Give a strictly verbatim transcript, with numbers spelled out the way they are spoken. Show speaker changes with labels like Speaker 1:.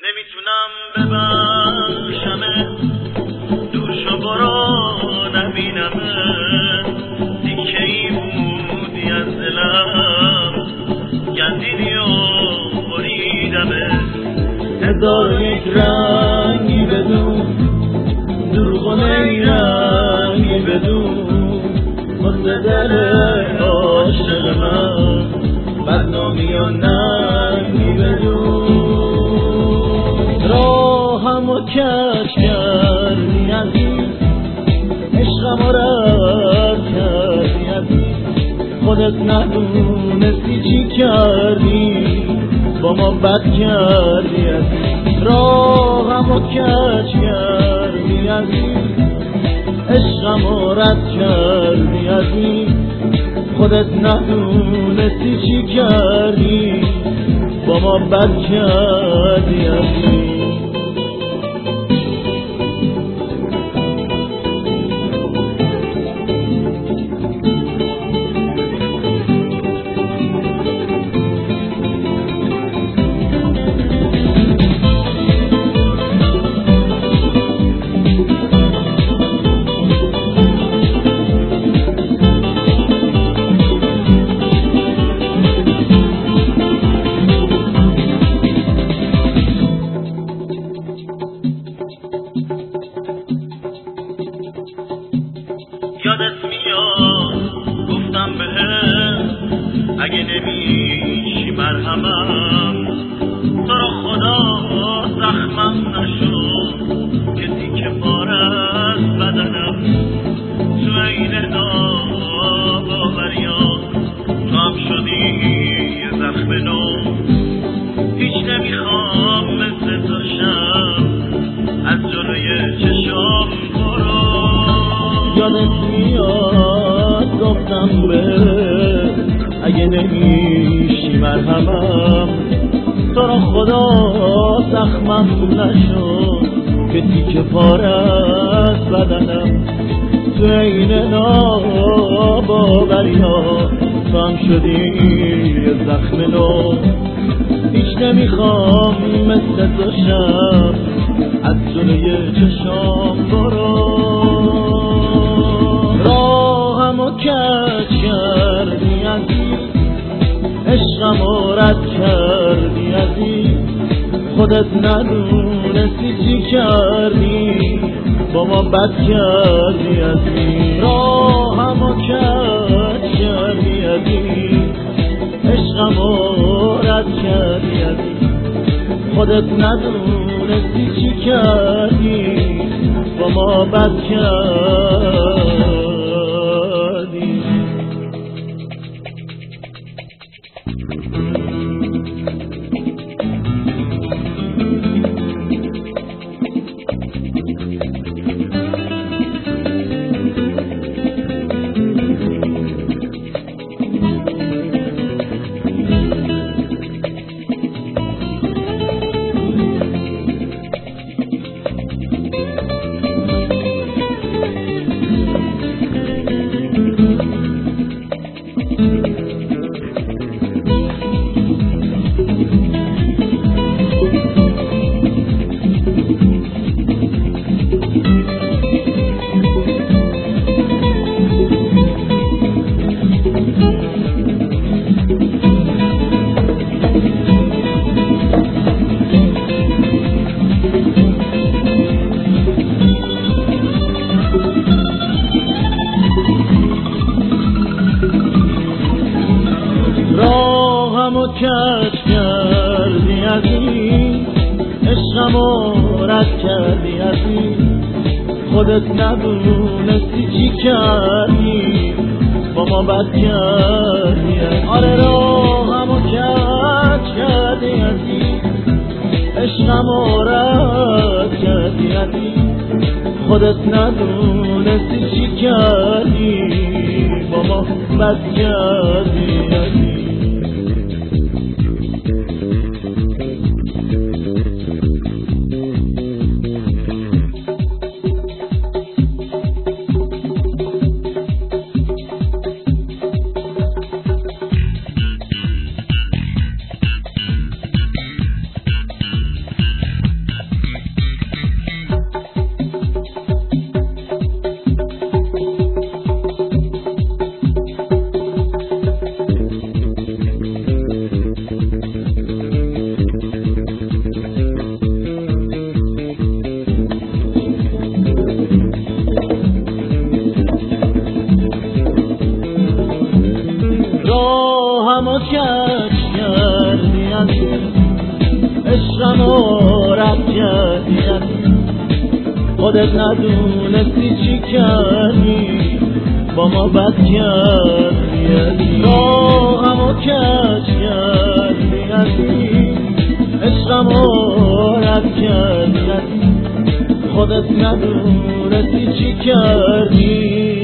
Speaker 1: نمیتونم ببخشمه، دور شو برو نبینمه، دیگه ای بودی از دلم، گندیدی و بریدمه. هزار یک رنگی بدون، دروغ و نیرنگی بدون، واسه دل عاشق من بدنامی و ننگی بدون. راهمو کج کردی عزیز، عشقمو رد کردی عزیز، خودت ندونستی چی کردی، با ما بد کردی عزیز. راهمو کج کردی عزیز، عشقمو رد کردی عزیز، خودت ندونستی چی کردی، با ما بد کردی عزیز. یادت میاد گفتم بهت اگه نمیشی مرهمم، تو رو خدا زخمم نشد که تیکه پاره از بدنم، تو عین ناباوریات تو هم شدی یه زخم نو. هیچ نمیخوام مثل تو شم، از جلوی چشام برو. یادت میاد گفتم به اگه نمیشی مرهمم، تو را خدا زخمم نشد که تیکه پاره از بدنم، تو عین ناباوریات تو هم شدی یه زخم نو. هیچ نمیخوام مثل تو شم، از جلوی چشام برو. راهمو کج کردی عزیز، عشقمو رد کردی عزیز، خودت ندونستی چی کردی، با ما بد کردی عزیز. راهمو کج کردی عزیز، عشقمو رد کردی عزیز، خودت ندونستی چی کردی، با ما بد کردی. راهمو کج کردی عزیز، عشقمو رد کردی عزیز، خودت ندونستی چی کردی، با ما بد کردی. آره راهمو کج کردی عزیز، عشقمو رد کردی عزیز، خودت ندونستی چی کردی، با ما بد کردی عزیز. عشقمو رد کردی خودت ندونستی چی کردی با ما بد کردی راهمو کج کردی عشقمو رد کردی خودت ندونستی چی کردی